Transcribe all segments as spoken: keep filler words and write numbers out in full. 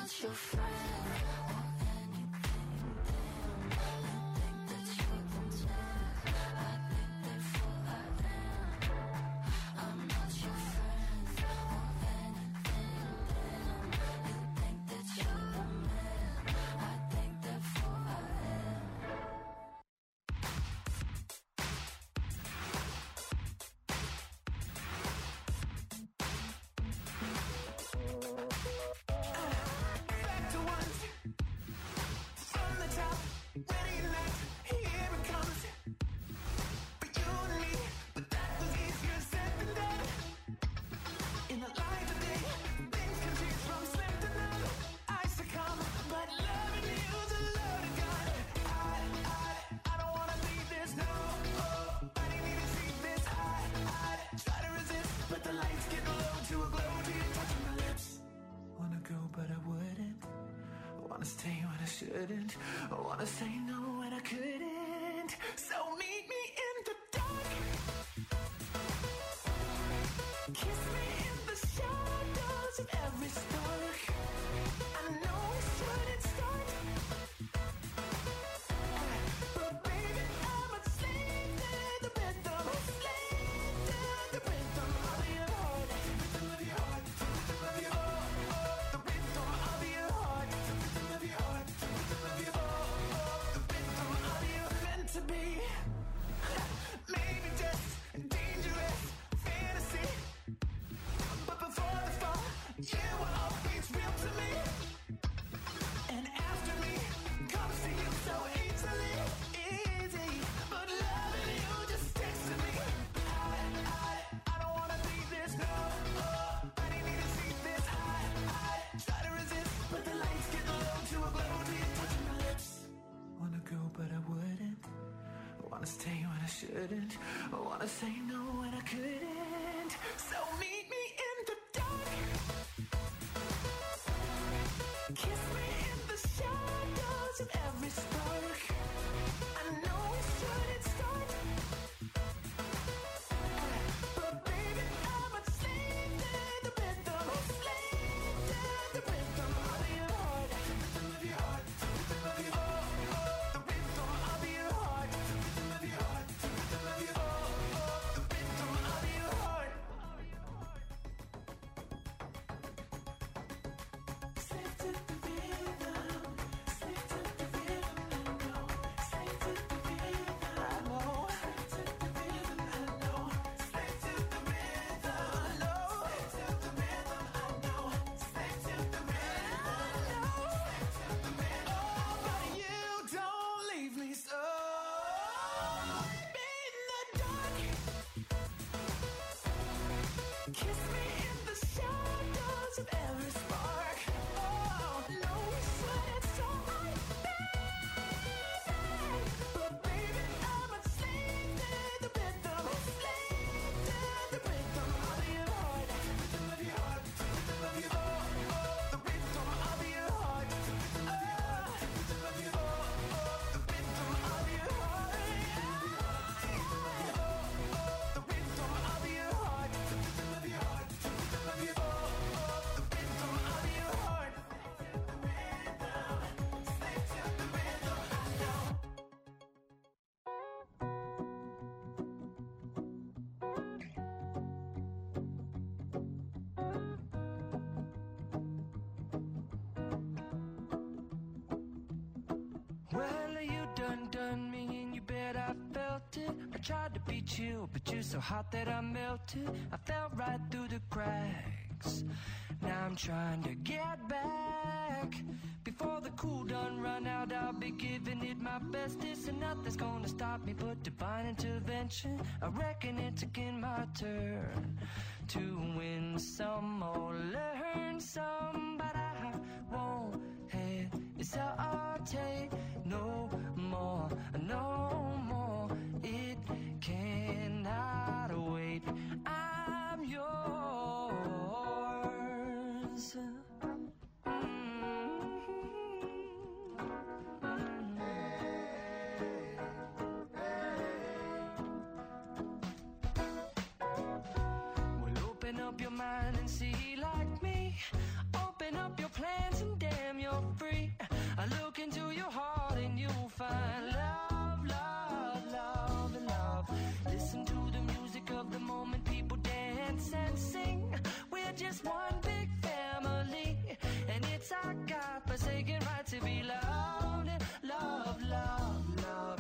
not your friend or anything. Damn, you think that you're the man. I think therefore I am. I'm not your friend or anything. Damn, you think that you're the man. I think therefore I am. Back to once, from the top, ready or not, here it comes. For you and me, but that was easier said than done. In the light of day, things can change from slim to none. I succumb, but loving you's a loaded gun. I, I, I don't wanna leave this, no. Oh, I didn't even see this. I, I try to resist, but the lights get low to a glow till you're touching my lips. Wanna go, but I wouldn't. Wanna stay when I shouldn't. I wanna say no when I couldn't. So meet me in the dark. Kiss me in the shadows of every spark. I know we shouldn't start, but baby, I'm a slave to the rhythm. Slave to the rhythm of your heart. Rhythm of your heart. Rhythm of your heart. The rhythm of your heart. The rhythm of your heart. The rhythm of your heart. The rhythm of your meant to be. Maybe just dangerous fantasy, but before the fall, you were always real to me. And after me comes to you so easily, easy. But loving you just sticks to me. I, I, I don't wanna leave this, no. Oh, I didn't even see this. I, I try to resist, but the lights get low to a glow till you're touching my lips. Wanna go, but I wouldn't. I wanna stay when I shouldn't. I wanna say no when I couldn't. So meet me in the dark. Kiss me in the shadows of every spark. I know we shouldn't start, but baby, I'm a slave to the rhythm. Slave to the rhythm of your heart. Rhythm of your heart. Rhythm of your heart. The rhythm of your heart. Rhythm of your heart. Rhythm of your heart. The rhythm of your heart. Slave to the rhythm. Slave to the rhythm. I know. Slave to the rhythm. I know. Slave to the rhythm. I know. Slave to the rhythm. I know. Slave to the rhythm. I know. Slave to the rhythm. I know. Slave to the rhythm. Oh, but you don't leave me so. In the dark. Kiss me in the shadows of every spark. Oh, no, we shouldn't start, baby. But baby, I'm a slave to the rhythm. Slave to the rhythm of your heart. Rhythm of your heart. Rhythm of your heart. The rhythm of your heart. Rhythm of your heart. Rhythm of your heart. The rhythm of your heart. The rhythm of your heart. The rhythm of your heart. The rhythm of your heart. The rhythm of your heart. Slave to the rhythm. I know. Well, you done done me and you bet I felt it. I tried to be chill, but you're so hot that I melted. I fell right through the cracks. Now I'm trying to get back. Before the cool done run out, I'll be giving it my bestest. And nothing's gonna stop me but divine intervention. I reckon it's again my turn to win some or learn some. But I won't hesitate no more, no more. It cannot wait. I'm yours. Well, open up your mind and see like me. Open up your plans and dare. rights I got, forsaken right to be loved. Love, love, love,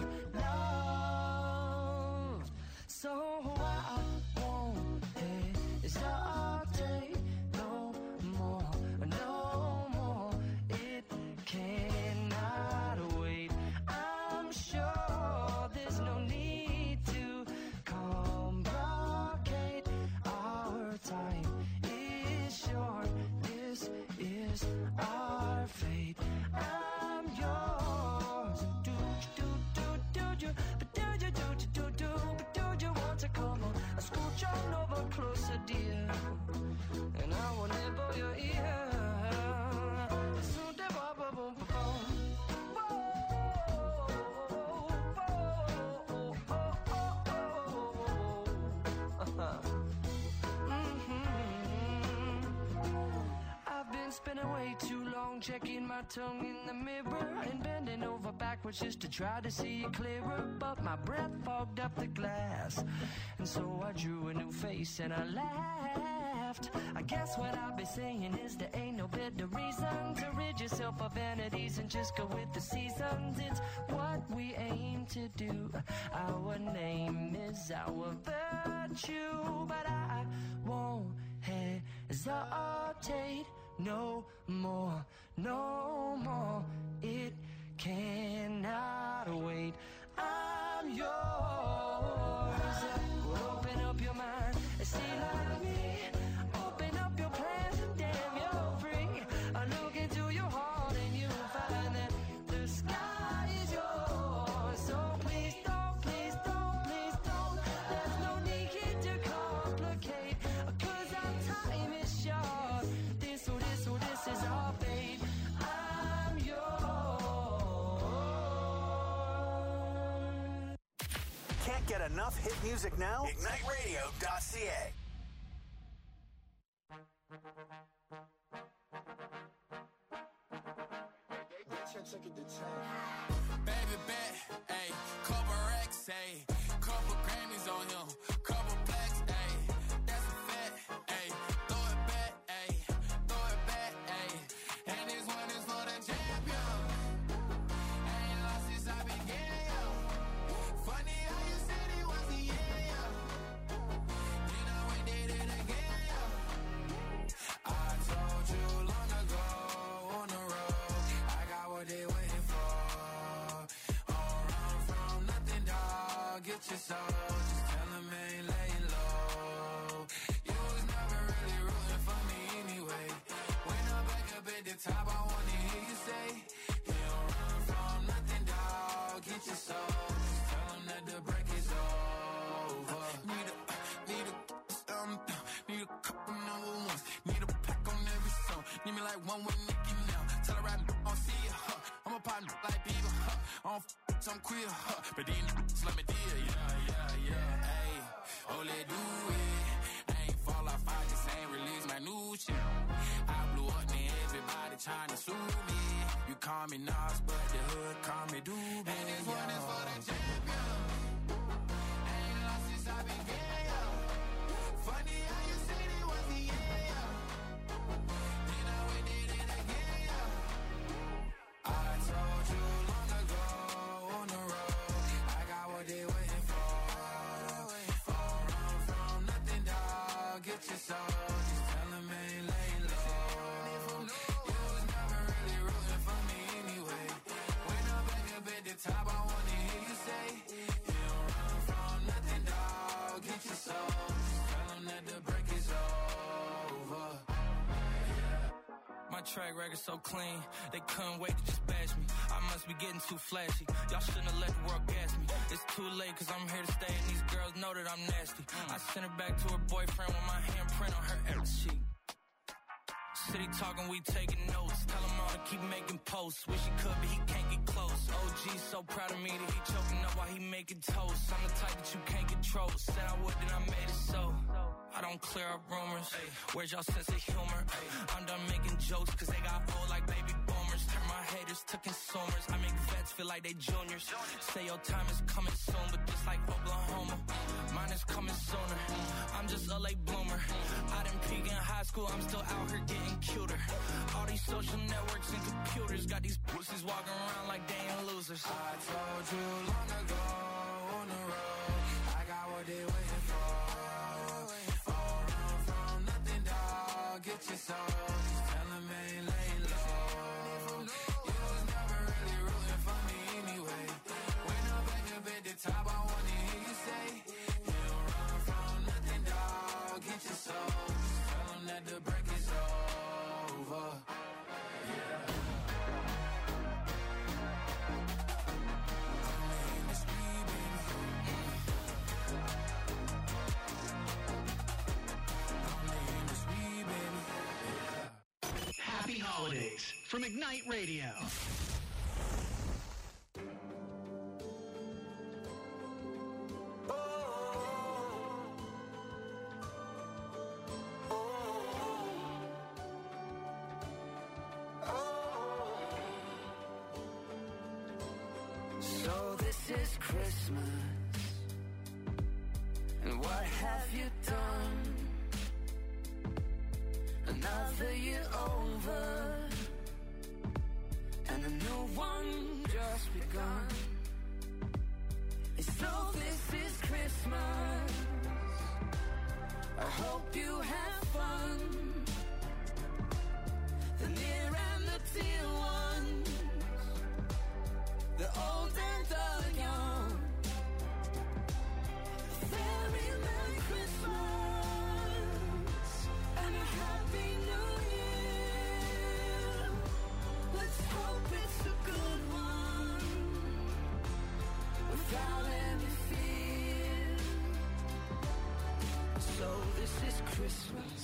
love. So I won't hesitate no more, no more. It cannot wait. I'm sure there's no need to complicate. Our time is short. This is our fate. I'm yours. Do do do do do, but do you do do do, but do you want to come on? I scooch on over closer, dear, and I will nibble your ear. Soon the boom boom boom boom. I've been spending way too long checking my tongue in the mirror and bending over backwards just to try to see it clearer. But my breath fogged up the glass, and so I drew a new face and I laughed. I guess what I'll be saying is there ain't no better reason to rid yourself of vanities and just go with the seasons. It's what we aim to do. Our name is our virtue, but I won't hesitate no more, no more. It cannot wait. I'm yours. Open up your mind and see like me. Open up your plans and damn, you're free. I look into your heart and you'll find that the sky is yours. So please don't, please don't, please don't. There's no need to complicate, 'cause our time is short. This, oh, this, oh, this is our fate. I'm yours. Can't get enough hit music now? Ignite Radio dot C A. Baby bet, ayy, couple racks, ayy, couple Grammys on him, couple blacks, ayy, that's a fact, ayy, throw it back, ayy, throw it back, ayy, and this one is for the champion. Ain't lost since I began, yo. Funny how you said it was the end, yo. Then I went did it again, yo. I told you long ago on the road, I got what they waiting for. Don't run from nothing, dog. Get your soul. Just tell them ain't laying low. You was never really rooting for me anyway. When I'm back up at the top, I wanna hear you say, you don't run from nothing, dog. Get your soul. Just tell them that the break is over. Need a, need a, um, need a couple number ones. Need a pack on every song. Need me like one with Nicki now. Tell her I don't see it, huh. I'm a partner like Bieber, huh. I don't f*** some queer, huh. But these n***s let me deal, yeah, yeah, yeah. Ayy, oh, let do it. I ain't fall off, I just ain't release my new shit. I blew up, and everybody trying to sue me. You call me Nas, but the hood call me Doobie. And this one is for the champion. Ain't lost since I began, yo. Funny how you said it was the end, yo. Then I went did it again, yo. I told you long ago on the road, I got what they waiting for. Don't run from nothing, dog. Get your soul. Just tell them ain't laying low. You was never really rooting for me anyway. When I'm back up at the top, I wanna hear you say, you don't run from nothing, dog. Get your soul. Just tell them that the break is over. My track record so clean, they couldn't wait to just bash me. I must be getting too flashy. Y'all shouldn't have let the world gas me. It's too late cause I'm here to stay and these girls know that I'm nasty. I sent her back to her boyfriend with my handprint on her ass cheek. City talking, we taking notes. Tell him all to keep making posts. Wish he could, but he can't get close. O G's so proud of me that he choking up while he making toast. I'm the type that you can't control. Said I would, then I made it so. I don't clear up rumors. Where's y'all sense of humor? I'm done making jokes cause they got old like baby boomers. Turn my haters caters to consumers. I make vets feel like they juniors. Say your time is coming soon, but just like Oklahoma, mine is coming sooner. I'm just a late bloomer. I didn't peak in high school, I'm still out here getting cuter. All these social networks and computers got these pussies walking around like they ain't losers. I told you long ago on the road, I got what they waiting for. Oh, run from nothing, dog. Get your soul. Just tell them ain't laying low. You was never really rooting for me anyway. When I'm back up at the top, I wanna hear you say, you don't run from nothing, dog. Get your soul. Just tell them that the break is over. Yeah. Happy holidays from Ignite Radio. So this is Christmas, and what have you done? Another year over, and a new one just begun. And so this is Christmas, I hope you have fun. The near and the dear ones, the old and the young. Very Merry Christmas and a Happy New Year. Let's hope it's a good one without any fear. So this is Christmas,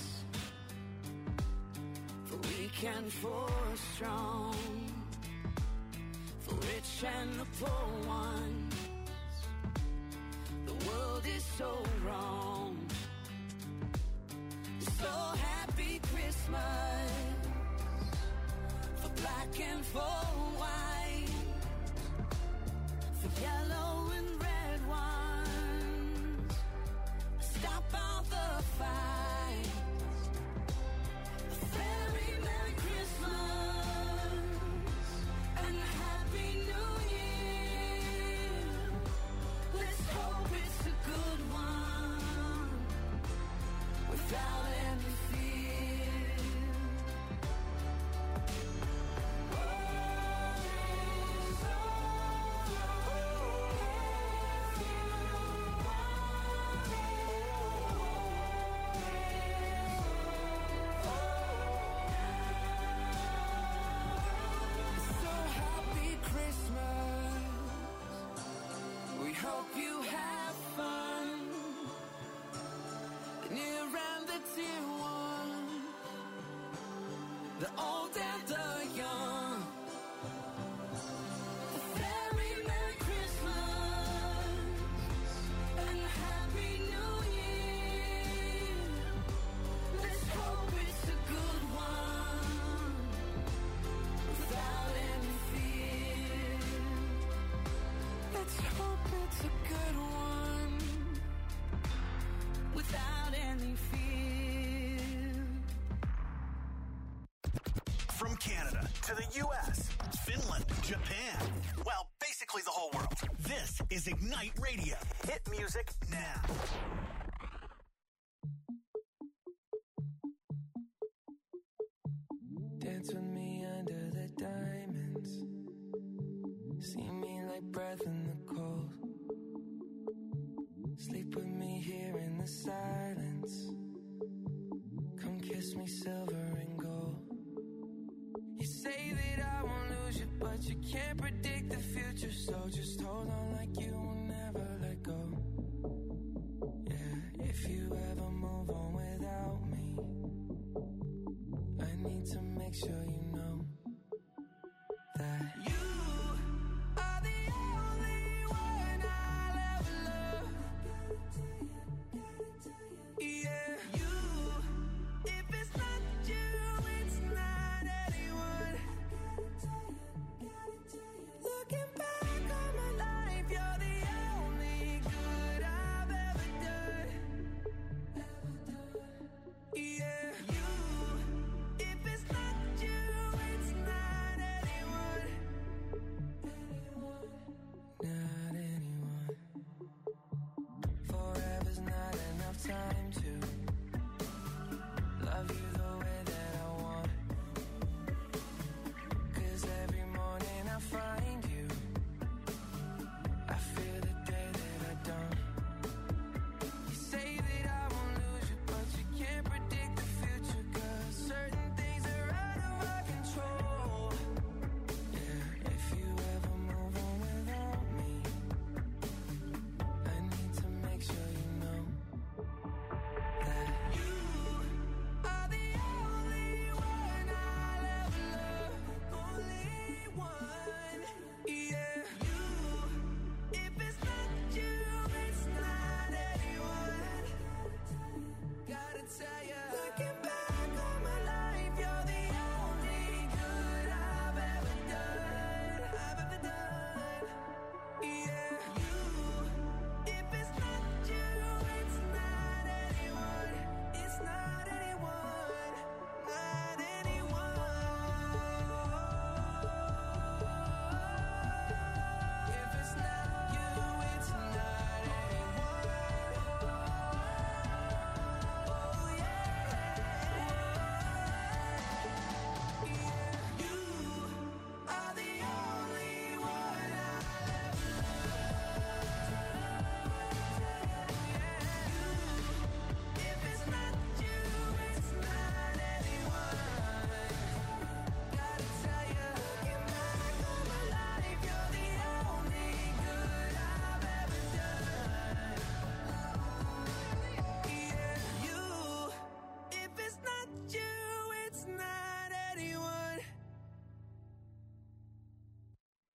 for weak and for strong, for rich and the poor ones. The world is so wrong. So happy Christmas, for black and for white, for yellow and red ones. Stop all the fights. A very Merry Christmas and a Happy New Year. Let's hope it's a good one without any fear. So happy Christmas. We hope you have fun. The near and the dear one, the old and the young. A very Merry Christmas and a Happy New Year. Let's hope it's a good one without any fear. Let's hope it's a good one without any fear. From Canada to the U S, Finland, Japan, well, basically the whole world. This is Ignite Radio. Hit music now. Dance with me under the diamonds. See me like breath in the cold. Sleep with me here in the silence. Come kiss me silver and gold. You say that I won't lose you, but you can't predict the future. So just hold on like you will never let go. Yeah, if you ever move on without me, I need to make sure you know that you are the only one I'll ever love. Yeah, you. If it's not you, it's not anyone.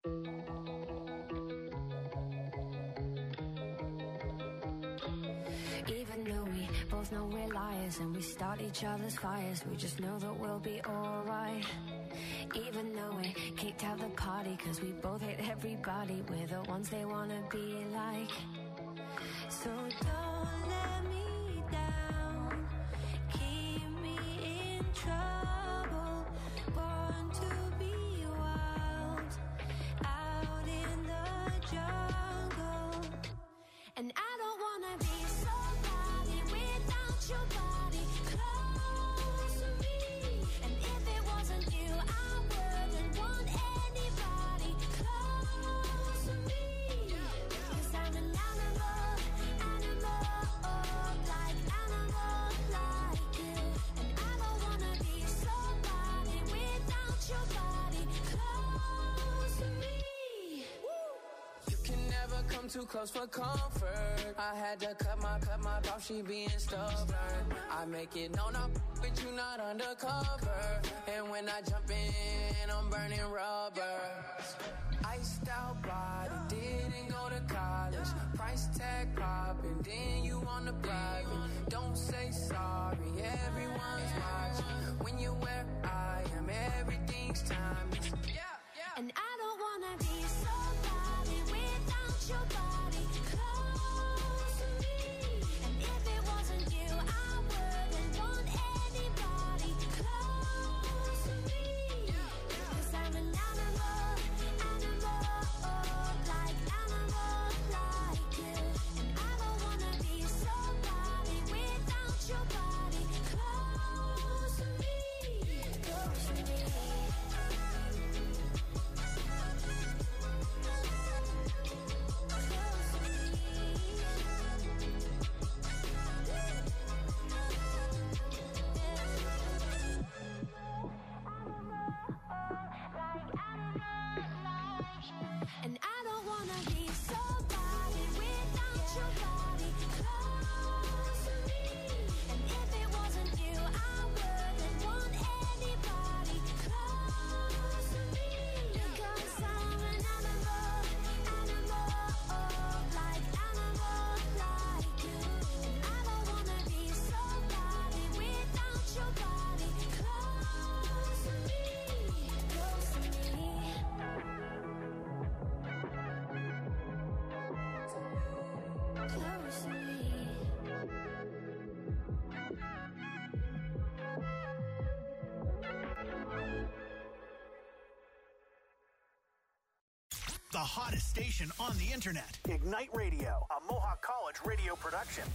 Even though we both know we're liars and we start each other's fires, we just know that we'll be alright. Even though we kicked out the party cause we both hate everybody, we're the ones they wanna be like. So don't let me down, keep me in trouble, born to be wild, out in the jungle. And I don't wanna be somebody without your body close to me. And if it wasn't you, I wouldn't want anybody close to me. Cause I'm an animal, animal, like animal like you. And I don't wanna be somebody without your body close to me. You can never come too close for comfort. I had to cut my, cut my off, she being stubborn. I make it known I'm with you, not undercover. And when I jump in, I'm burning rubber. Iced out body, didn't go to college. Price tag popping, then you on the private. Don't say sorry, everyone's watching. When you're where I am, everything's timeless. Yeah, yeah. And I don't wanna be somebody without your body close to me. And if it wasn't you, I wouldn't want anybody close to me. Cause I'm an animal, animal, like animal like you. And I don't wanna be somebody without your body close to me. Close to me. And I don't wanna be somebody without your body close to me. And if it wasn't you, I wouldn't want anybody close to me. Because I'm an animal, animal, like animal like you. And I don't wanna be somebody without your body close to me. Close to me. Close to me. The hottest station on the internet. Ignite Radio, a Mohawk College radio production.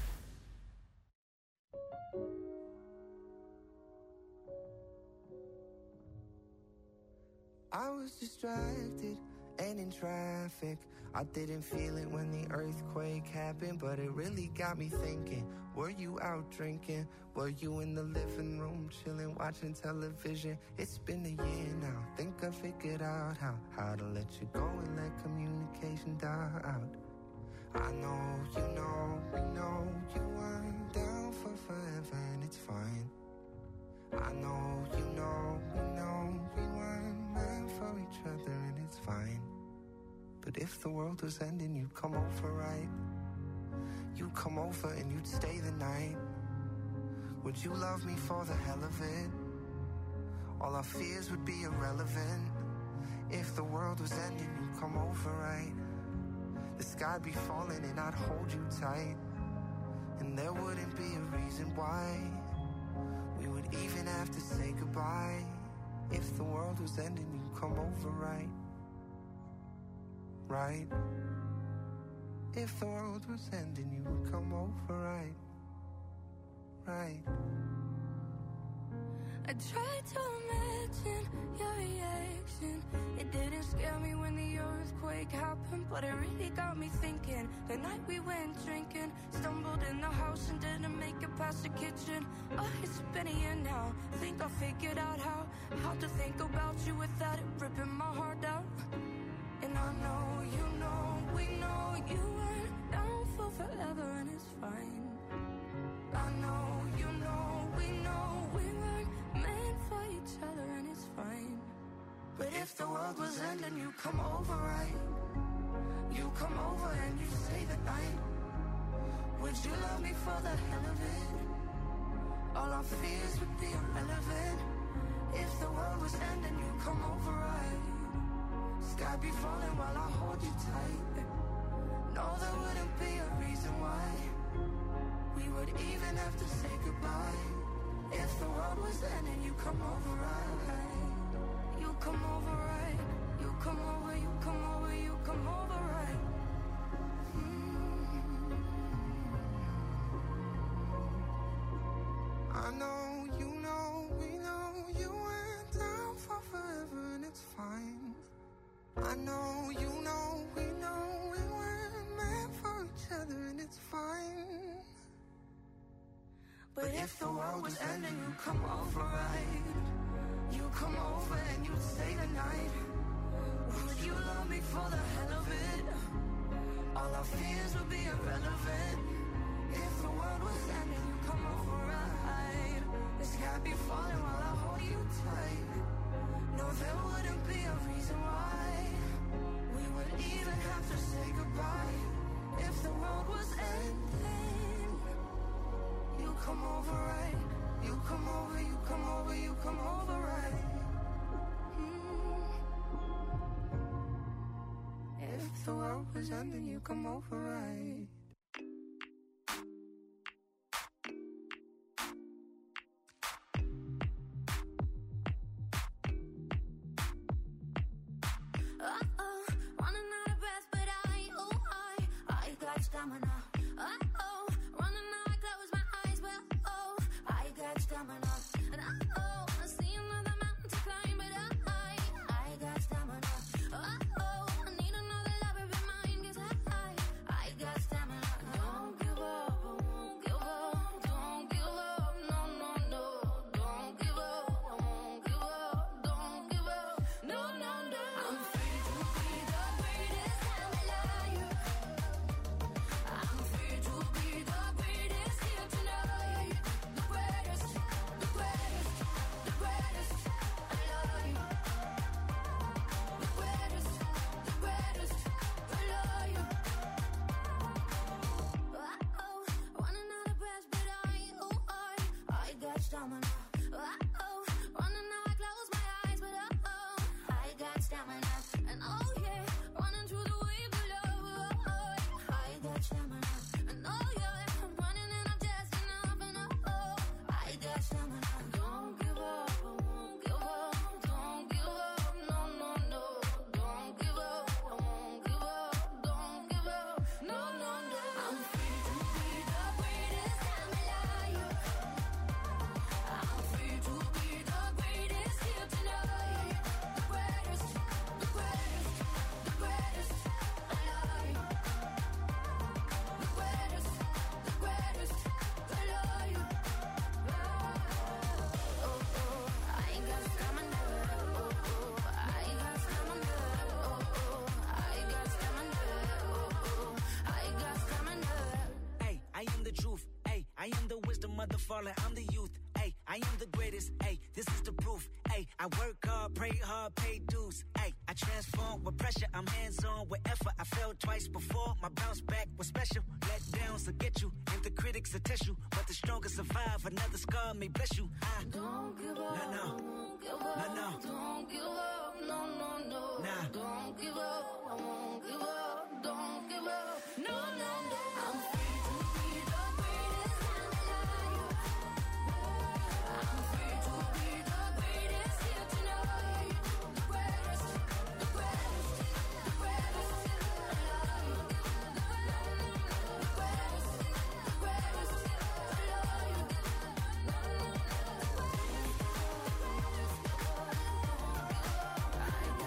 I was distracted and in traffic. I didn't feel it when the earthquake happened, but it really got me thinking. Were you out drinking? Were you in the living room chilling, watching television? It's been a year now. Think I figured out how, how to let you go and let communication die out. I know, you know, we know you weren't down for forever and it's fine. I know, you know, we know we weren't meant for each other and it's fine. But if the world was ending, you'd come over, right? You'd come over and you'd stay the night. Would you love me for the hell of it? All our fears would be irrelevant. If the world was ending, you'd come over, right? The sky'd be falling and I'd hold you tight. And there wouldn't be a reason why we would even have to say goodbye. If the world was ending, you'd come over, right? Right? If the world was ending, you would come over, right? Right? I tried to imagine your reaction. It didn't scare me when the earthquake happened, but it really got me thinking. The night we went drinking, stumbled in the house and didn't make it past the kitchen. Oh, it's been a year now. Think I figured out how How to think about you without it ripping my heart out. And I know, you know, we know you weren't down for forever and it's fine. I know, you know, we know we weren't meant for each other and it's fine. But But if the world was ending, you come over, right? You come over and you stay the night. Would you love me for the hell of it? All our fears would be irrelevant. If the world was ending, you come over, right? Sky be falling while I hold you tight. No, there wouldn't be a reason why we would even have to say goodbye. If the world was ending, you come over, right? You come over, right? You come over, you come over, you come over, right? Mm. I know, you know, we know you went down for forever and it's fine. I know, you know, we know we weren't meant for each other and it's fine. But if the world was ending, you come over, right? You come over and you stay the night. Would you love me for the hell of it? All our fears would be irrelevant. If the world was ending, you come over, right? The sky be falling while I hold you tight. No, there wouldn't be a reason why we would even have to say goodbye. If the world was ending, you come over, right? You come over, you come over, you come over, right? Mm. If the world was ending, you come over, right? Uh-oh, running out of breath, but I, oh, I, I got stamina. Uh-oh, running out, I close my eyes, but oh, I got stamina. And uh-oh, I see another mountain to climb, but I, I got stamina. Uh-oh, I need another lover in mine, 'cause I, I got stamina. Don't give up, I won't give up. Don't give up, no, no, no. Don't give up, I won't give up. Don't give up, no, no, no. I'm free to be the greatest, I'm alive. I'm free to be the greatest here tonight. The greatest, the greatest, the greatest, I love you. The greatest, the greatest, I love you. Uh-oh, running out of breath, but I, oh, I, I got stamina. Uh-oh, running out, I close my eyes, but uh-oh, I got stamina. And oh yeah, running through the wave of love, oh, I got stamina. And oh yeah, I'm running and I'm just enough, and oh, I got stamina. Don't give up, I won't give up. Don't give up, no, no, no. Don't give up, I won't give up. Don't give up, no, no, no. I'm free to be the greatest, I'm alive. I'm free to be the greatest here tonight. The greatest, the greatest, the greatest, I love you. The greatest, the greatest, I love you. Oh, oh, I got stamina. Oh, oh, I got stamina. Oh, oh, I got stamina. Oh, oh, I got stamina. Hey, I am the truth. Hey, I am the wisdom of the fallen. I'm the youth. Hey, I am the greatest. Hey, this is the proof. Hey, I work hard, pray hard, pay dues. Hey, I transform with pressure. I'm hands-on with effort. I failed twice before. My bounce back was special. Let downs will get you, and the critics will test you. But the strongest survive. Another scar may bless you. I Don't give up, No, no. I won't give up. No, no. Don't give up, no, no, no. Nah. Don't give up, I won't give up. Don't give up, no, no, no. I'm free to be the greatest, I'm alive. I'm free to be the greatest here tonight. The greatest, the greatest, the greatest, I love you. The greatest, the greatest, I love you. I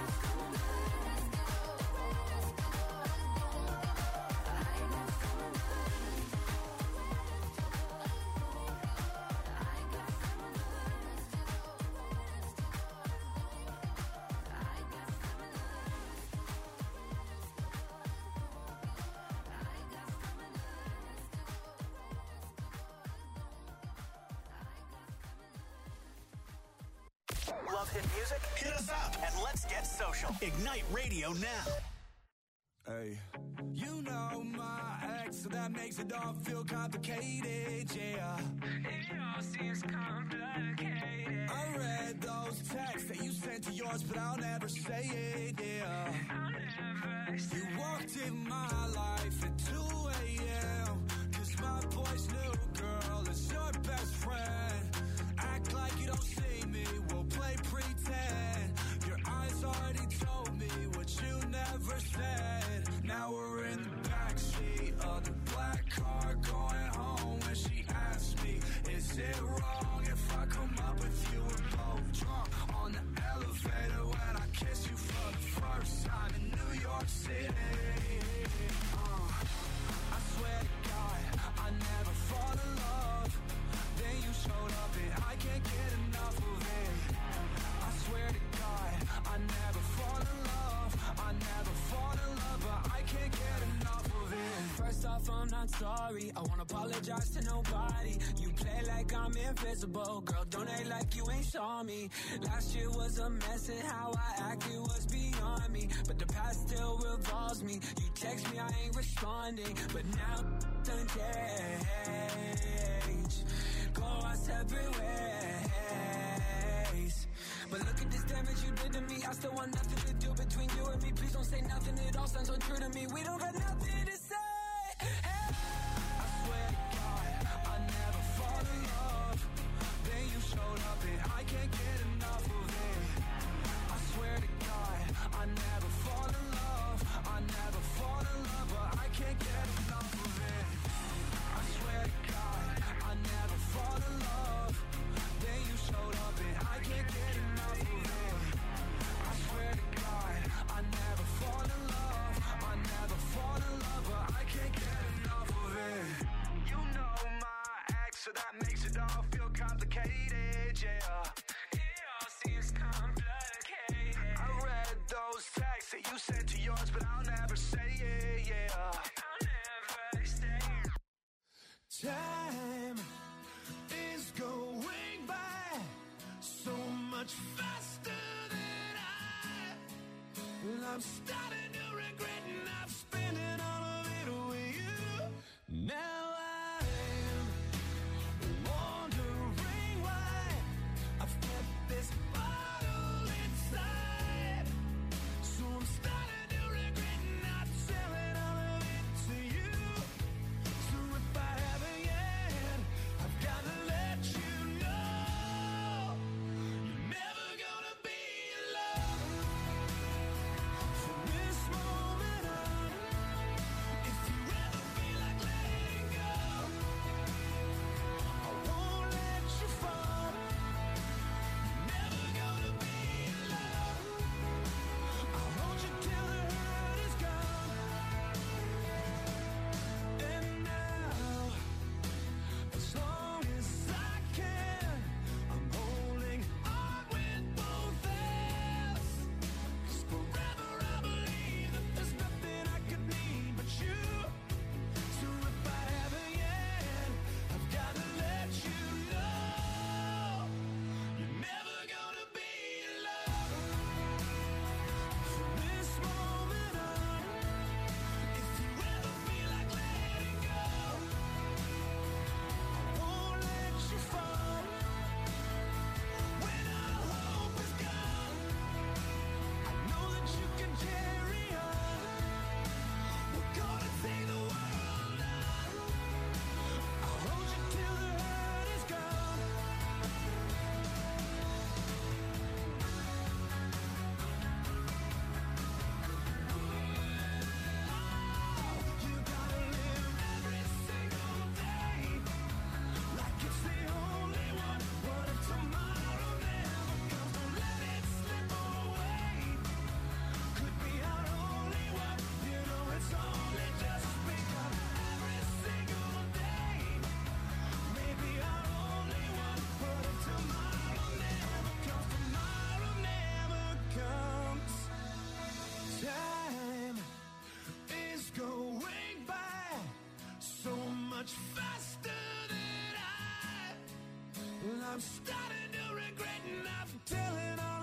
Love hit music? Hit us up and let's get social. Ignite Radio now. Hey, you know my ex, so that makes it all feel complicated, yeah. It all seems complicated. I read those texts that you sent to yours, but I'll never say it, yeah. I'll never say it. You walked in my life at two a.m. Cause my boy's new girl is your best friend. Act like you don't see me, we'll play pretend. Your eyes already told me what you never said. Now we're in the backseat of the black car going home. When she asked me, is it wrong if I come up with you? We're both drunk on the elevator when I kissed you for the first time in New York City. Uh, I swear to God, I never fall in love. Then you showed up and I can't get enough of it. I swear to God, I never fall in love. I never fall in love, but I can't get enough of it. First off, I'm not sorry. I won't apologize to nobody. You play like I'm invisible. Girl, don't act like you ain't saw me. Last year was a mess and how I acted was beyond me. But the past still revolves me. You text me, I ain't responding. But now done change. Go our separate ways. But look at this damage you did to me. I still want nothing to do between you and me. Please don't say nothing, it all sounds so true to me. We don't got nothing to say. Hey. I swear to God, I never fall in love. Then you showed up and I can't get enough of it. I swear to God, I never fall in love. I never fall in love, but I can't get enough of it. I swear to God, I never fall in love. Then you showed up and I can't get enough of it. I swear to God, I never fall in love. I never fall in love, but I can't get enough of it. You know my ex, so that makes it all feel complicated, yeah. It all seems complicated. I read those texts that you sent to yours, but I'll never say it, yeah. I'll never say it. Time is going by so much faster than I. And I'm starting to regret not spending all of it with you. Now I'm wondering why I've kept this bottle inside. So I'm starting to regret not selling all of it to you. So if I haven't yet, I've gotta let you know you're never gonna be alone from this moment on. If you ever feel like letting go, I won't let you fall. You're never gonna be alone. I'll hold you till the hurt is gone. And now, as long as I can, I'm holding on with both hands. 'Cause forever I believe that there's nothing I could need but you. So if I haven't yet, I've gotta let you know you're never gonna be alone from this moment on. If you ever feel like letting go, I won't let you fall. When all hope is gone, I know that you can carry on. We're gonna take the world on. I'll hold you till the hurt is gone. You gotta live every single day like it's the only one. What if tomorrow never comes? Don't let it slip away. Could be our only one. You know it's only just begun. Every single day, maybe our only one. What if tomorrow never comes? Tomorrow never comes. Time is going by so much faster than I. And I'm starting to regret not telling all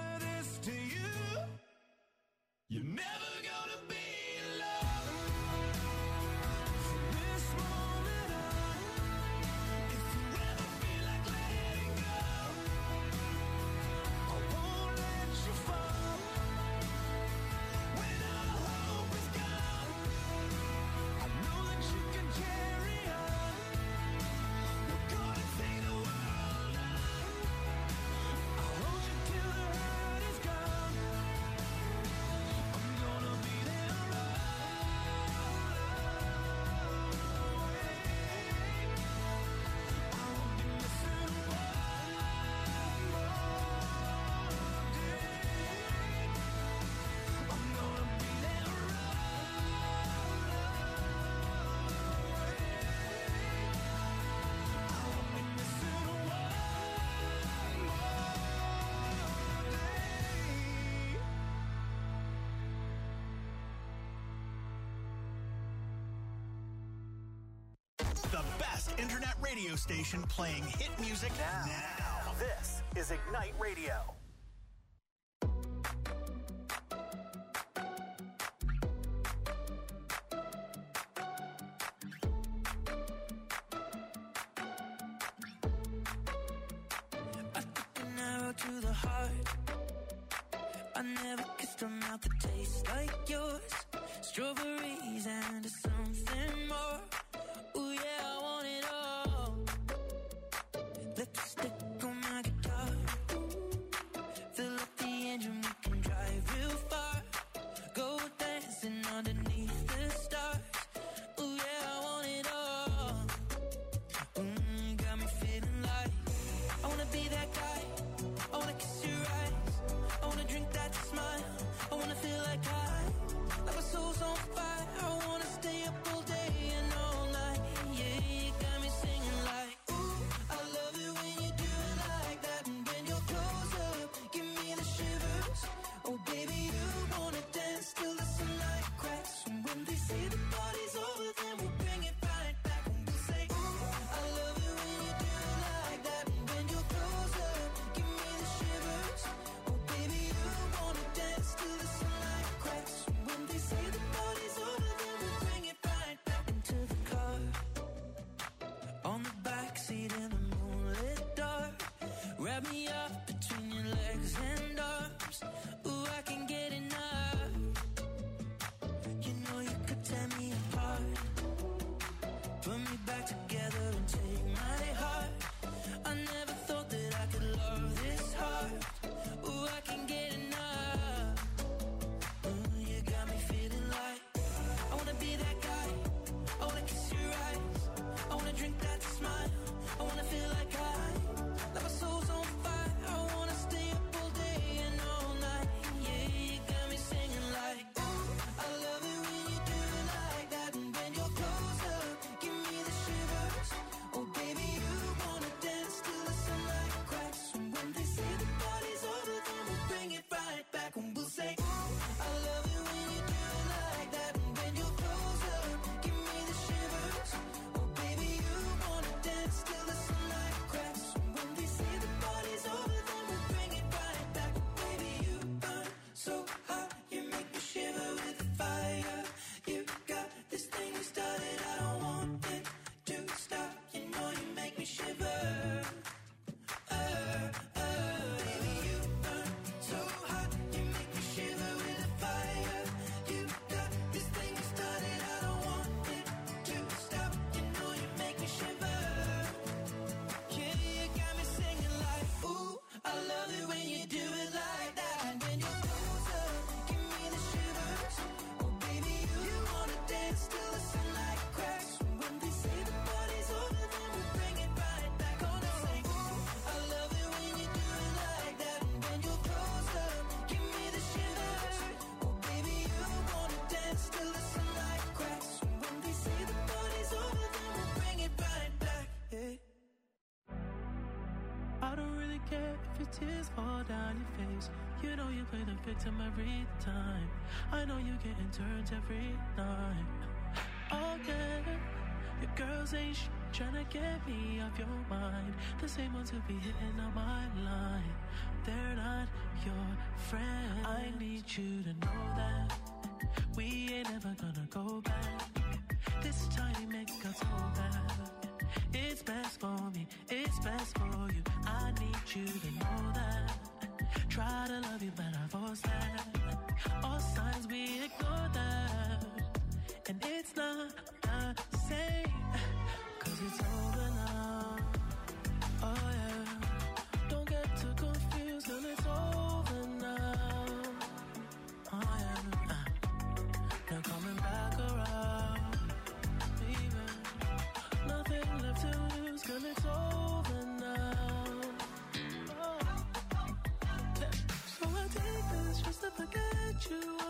The best internet radio station playing hit music now. now. This is Ignite Radio. To the heart, I never kissed a mouth that tastes like yours. Strawberries and something more. Ooh yeah, I want it all. Lipstick on my guitar. Fill up the engine, we can drive real far. Go dancing underneath the stars. Ooh yeah, I want it all. Mm, got me feeling like I wanna be that guy. I wanna kiss your eyes. I wanna drink that smile. I wanna feel like I, like my soul's on fire. I wanna stay up all day and all night. Yeah, you got me singing like, ooh, I love it when you do it like that. And when you're close up, give me the shivers. Oh, baby, you wanna dance till the sunlight cracks. And when they say the party's over, then we'll bring it right back. And we'll say, ooh, I love it when you do it like that. And when you're close up, give me the shivers. Oh, baby, you wanna dance till the sunlight cracks. And when they say the party's over, then we'll bring it right back into the car. On the backseat in the moonlit dark. Wrap me up between your legs and arms. Ooh, I can get enough. You know you could tear me apart. Put me back together and take my heart. I never thought that I could love this hard. Ooh, I can get enough. Ooh, you got me feeling like I wanna be that guy. I wanna kiss your eyes. I wanna drink that smile. I wanna feel like I, like my soul's on fire. I wanna stay up all day and all night. Yeah, you got me singing like, ooh, I love it when you do it like that. And when you're close up, give me the shivers. Oh, baby, you wanna dance till the sunlight cracks. And when they say the party's over, then we'll bring it right back. And we'll say, ooh, I love it when you do it like that. And when you're close up, give me the shivers. Oh, baby, you wanna dance till the sunlight cracks. And when they say the party's over, then we'll bring it right back. Baby, you burn so hot, you make me shiver with the fire. You got this thing you started, I don't want it to stop. You know you make me shiver. Uh, uh, baby, you burn so hot, you make me shiver with the fire. You got this thing you started, I don't want it to stop. You know you make me shiver. Yeah, you got me singing like, ooh, I love it when you do it like that. And when you're close up, give me the shivers. Oh, baby, you, you wanna dance till the sunlight cracks. And when they say the party's over, then we'll bring it right back. Gonna say, ooh, I love it when you do it like that. And when you're close up, give me the shivers. Oh, baby, you wanna dance till the sunlight cracks. And when they say the party's over, then we'll bring it right back. Yeah. I don't really care if your tears fall down your face. You know you play the victim every time. I know you getting turned every night. Oh yeah, your girls ain't sh- tryna get me off your mind. The same ones who be hitting on my line. They're not your friends. I need you to know that we ain't ever gonna go back. This time you make us so bad. It's best for me, it's best for you. I need you to know that. Try to love you, but I force that. All signs we ignore that. And it's not the same, cause it's over now. Oh yeah, don't get too confused, girl, it's over now. Oh yeah, uh, now coming back around, baby. Nothing left to lose, girl, it's over now. Oh. So I take this just to forget you.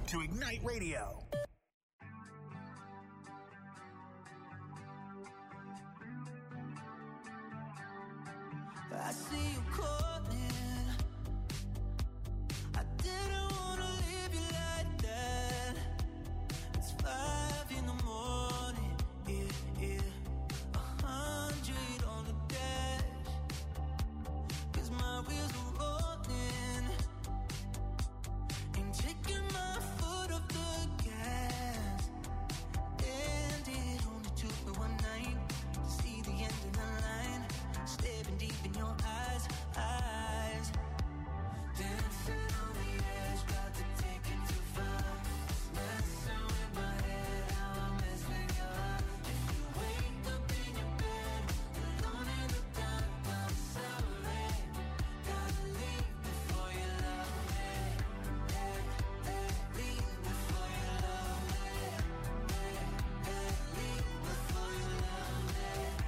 to Ignite Radio. I see you calling. I didn't wanna leave you like that. It's five in the morning, yeah, yeah. A hundred on the dash, 'cause my wheels are rolling. Ain't taking my foot off the gas. And it only took me one night to see the end of the line. Staring deep in your eyes, eyes. Dancing on the edge, got to take it too far. Messing with my head, how I mess with your heart. If you wake up in your bed, alone in the dark, I'm sorry. Gotta leave before you love me. Hey, hey, leave before you love me. Hey, hey, leave before you love me.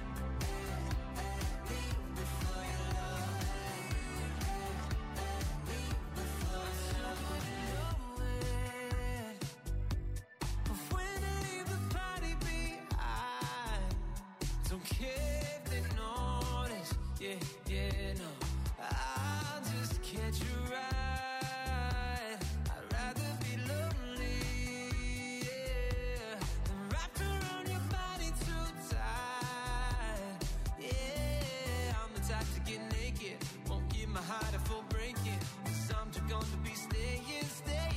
Don't care if they notice, yeah, yeah, no. I'll just catch a ride. I'd rather be lonely, yeah, than wrapped around your body too tight. Yeah, I'm the type to get naked, won't give my heart a full breaking. 'Cause I'm just gonna be staying, staying.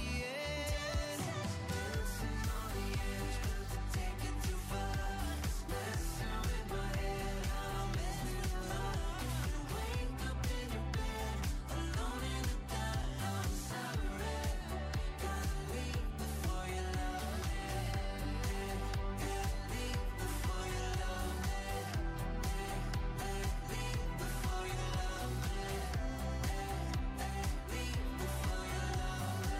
Dancing on the edge, 'cause I take it too far. Messing with my head, I'm messing with your heart. If you wake up in your bed, alone in the dark, I'm sorry. Gotta leave before you love me. Gotta leave before you love me. Leave before you love me. Leave before you love me.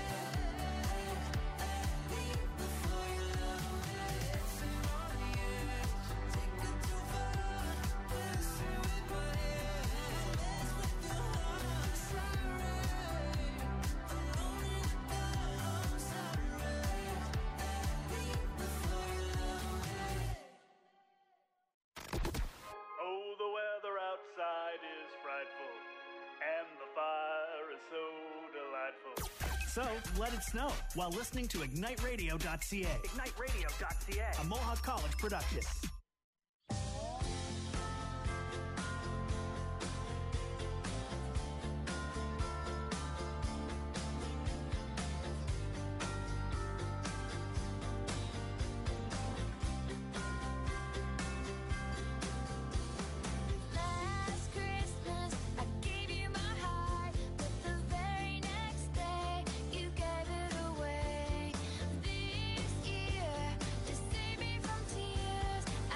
Leave before you love me. Dancing on the edge, take it too far. Messing with my head, mess with your heart. Sorry, alone in the dark, I'm sorry. Leave before you love me. Oh, the weather outside is frightful, and the fire is so delightful. So, let it snow while listening to ignite radio dot c a. ignite radio dot c a. A Mohawk College production. Last Christmas, I gave you my heart, but the very next day, you gave it away. This year, to save me from tears,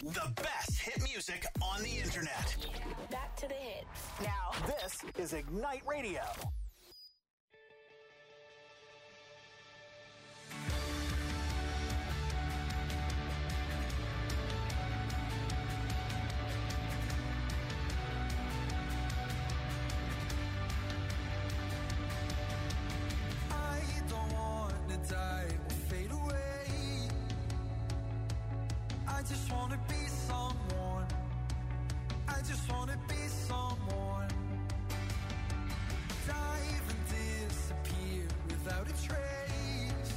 The best hit music on the internet. Back to the hits. Now, this is Ignite Radio. I just wanna be someone. I just wanna be someone. Dive and disappear without a trace.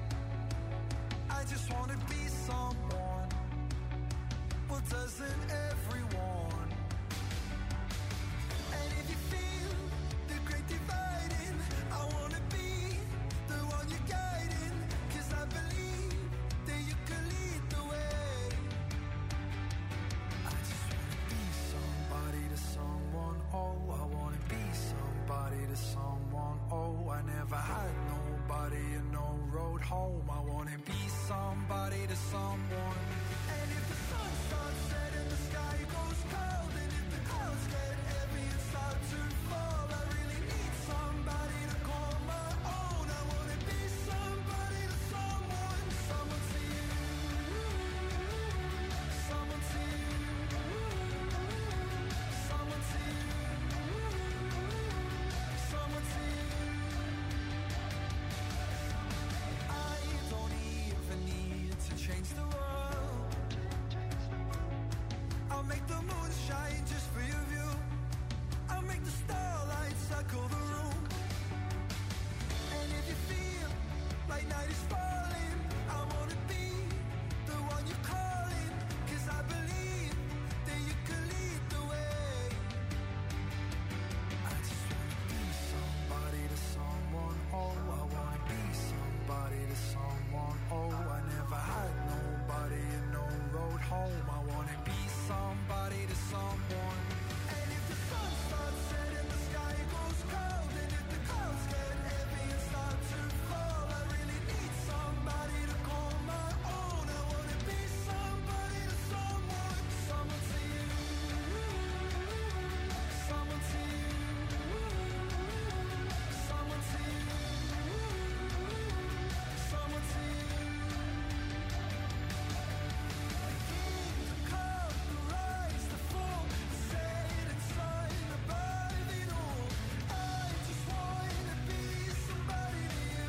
I just wanna be someone. Well, doesn't everyone? And if you feel the great dividing, I wanna be the one you're guiding. 'Cause I believe that you can lead the way. I just wanna be somebody to someone. Oh, I wanna be somebody to someone. Oh, I never had nobody and no road home. I wanna be somebody to someone. And if the sun starts setting, the sky goes cold. And if the clouds get heavy and start to fall, I really need somebody to call my own. I wanna be somebody to someone. Someone to you. Someone to you. Someone to you. Someone to you. I don't even need to change the world. I'll make the moon shine just for your view. I'll make the starlight circle the room. And if you feel like night is falling, I wanna be the one you're calling. 'Cause I believe that you can lead the way. I just wanna be somebody to someone. Oh, I wanna be somebody to someone. Oh, I never had nobody and no road home. I wanna be somebody to someone. And if the sun starts setting, the sky goes cold. And if the clouds get heavy and start to fall, I really need somebody to call my own. I wanna be somebody to someone. Someone to you. Someone to you. Someone to you. Someone to you. The cold, the rise, the fall, the setting sun above it all. I just wanna be somebody to you.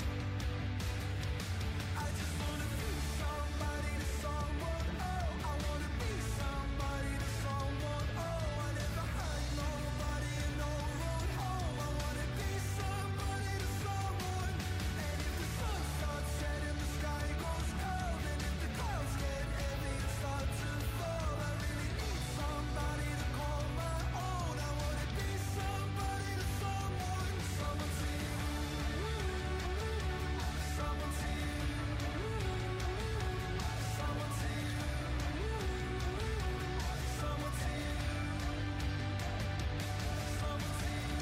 I just wanna be somebody to someone. Oh, I wanna be somebody to someone. Oh, I never had nobody and no road home. I wanna be somebody to someone. And if the sun starts setting, the sky goes cold. And if the clouds get heavy and start to fall, I really need somebody to call my own. I wanna be somebody to someone. Someone to you. Someone to you. Someone to you. Someone to you. Someone to you.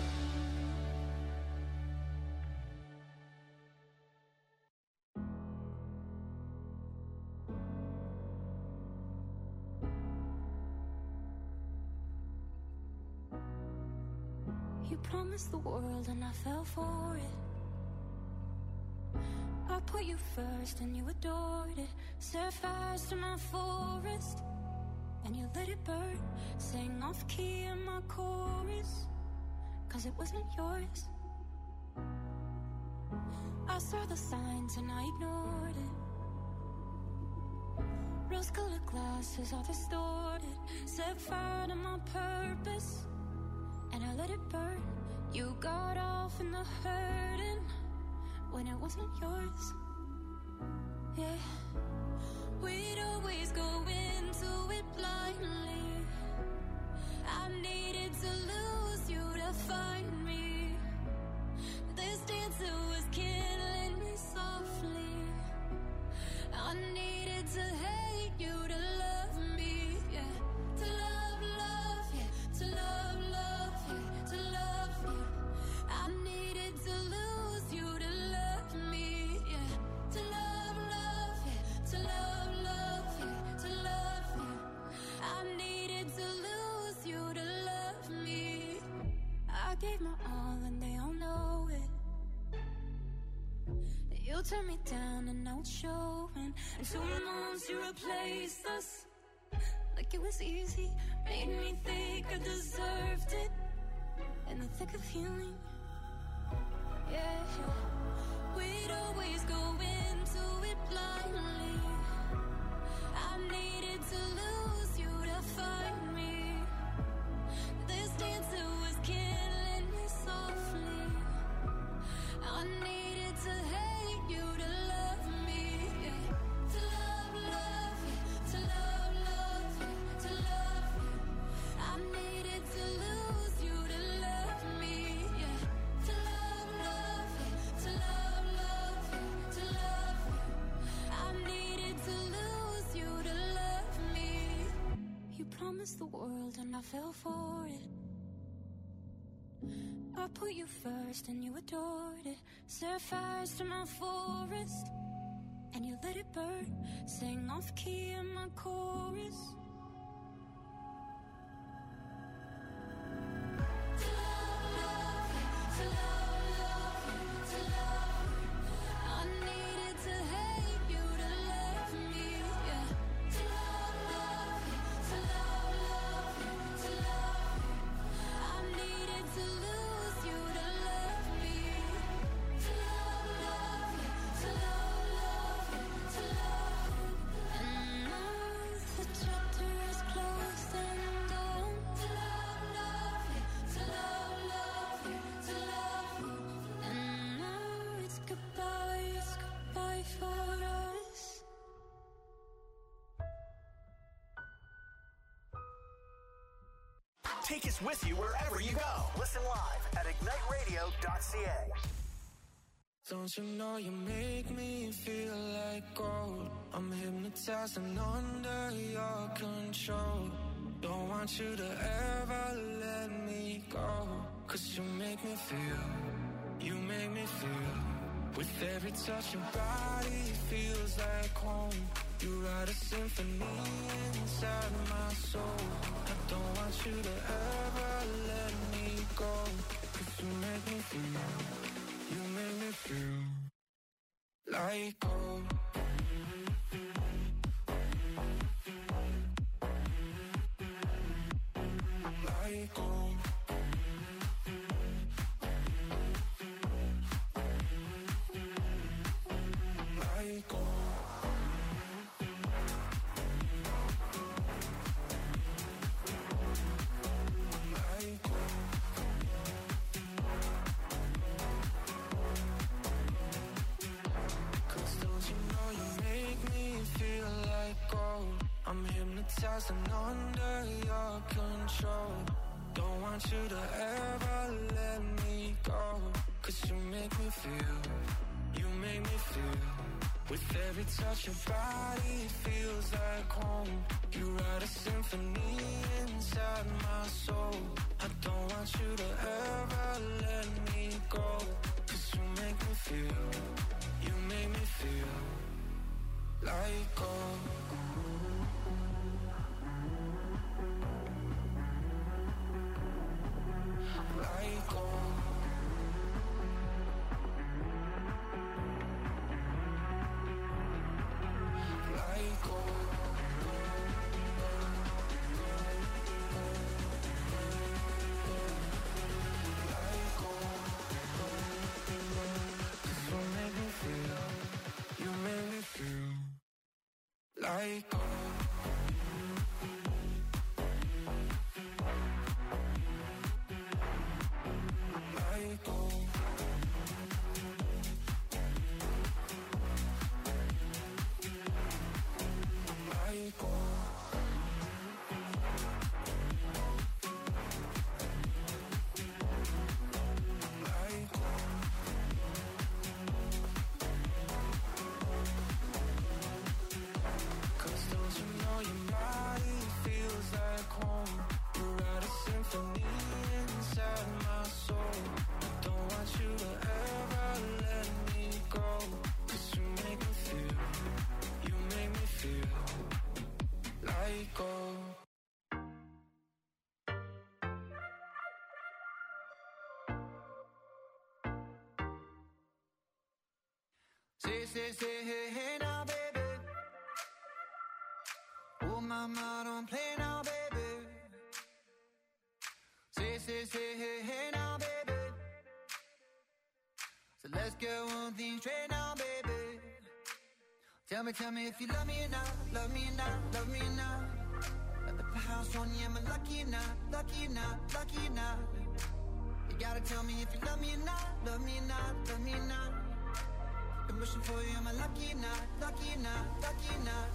You promised the world and I fell for it. I put you first and you adored it. Set fires to my forest and you let it burn. Sang off key in my chorus, 'cause it wasn't yours. I saw the signs and I ignored it. Rose-colored glasses all distorted. Set fire to my purpose and I let it burn. You got off in the hurting when it wasn't yours. Yeah, we'd always go into it blindly. I needed to lose you to find me. This dancer was killing me softly. I needed to hate you to love me. Yeah, to love, love, yeah, to love, love, yeah, to love you. I needed to lose you to love me. Yeah, to love, love, yeah, to love, love, yeah, to love. all and they all know it. You turned me down and now it's showing. And two months you replaced us like it was easy. Made me think I deserved it. In the thick of healing, yeah. We'd always go into it blindly. I needed to lose you to find me. This dancer was killing me softly. I needed to hate you to love me, yeah. To love, love you, to love, love you, to love you. I needed to lose you to love me, yeah. To love, love you, to love, love you, to love you. I needed to lose you to love me. You promised the world and I fell for it. I put you first and you adored it. Set fires to my forest and you let it burn. Sang off key in my chorus. To love, love you, to love, love you, to love you. I needed to hate you to love me, yeah. To love, love you, to love, love you, to love you. I needed to lose you to love me. To love, love you, to love, love you, to love you. And now the chapter is closed and done. To love, love you, to love, love you, to love you. And now it's goodbye, it's goodbye for us. Take us with you wherever you go. Listen live at ignite radio dot c a. Don't you know you make me feel like gold? I'm hypnotized and under your control. Don't want you to ever let me go. Cause you make me feel, you make me feel. With every touch your body feels like home. You write a symphony inside my soul. I don't want you to ever let me go. Cause you make me feel, you make me feel like gold. Like gold. Like gold. Like gold. Cause don't you know you make me feel like gold? I'm hypnotized and under your control. Don't want you to ever let me go. Cause you make me feel, you make me feel. With every touch your body feels like home. You write a symphony inside my soul. I don't want you to ever let me go. Cause you make me feel, you make me feel like gold. Like gold. Like gold. Like gold. Cause you make me feel, you make me feel like gold. Like gold. Like gold. Like gold. Cause don't Say, say, say, hey, hey now, baby. Oh, mama, don't play now, baby. Say, say, say, hey, hey now, baby. So let's get one thing straight now, baby. Tell me, tell me if you love me or not, love me or not, love me or not. At the house on you, am I lucky or not, lucky or not, lucky or not? You gotta tell me if you love me or not, love me or not, love me or not. Been wishing for you, am I lucky or not, lucky or not, lucky or not?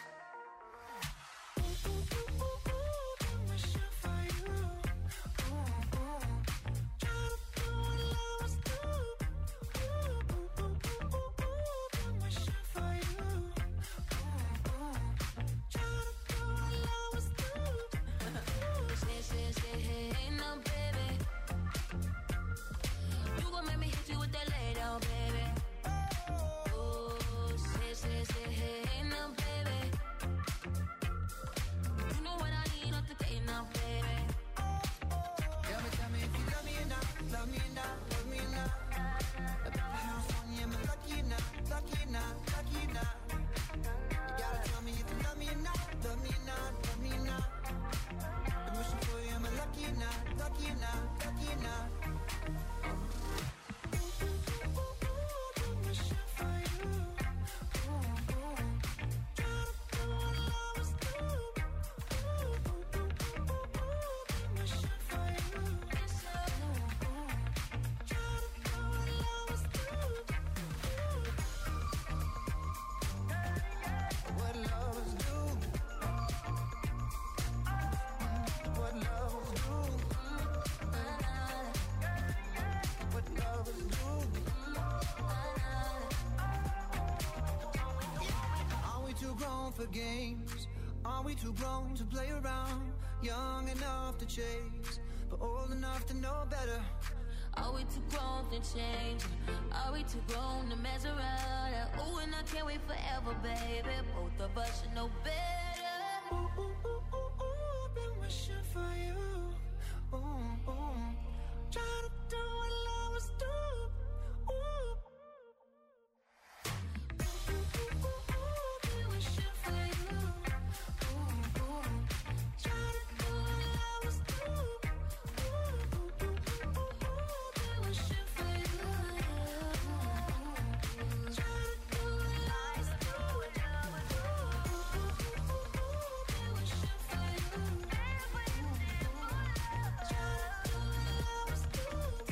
For games, are we too grown to play around? Young enough to chase, but old enough to know better. Are we too grown to change? Are we too grown to mess around? Ooh, and I can't wait forever, baby. Both of us should know better. Ooh, ooh, ooh, ooh, ooh, been wishing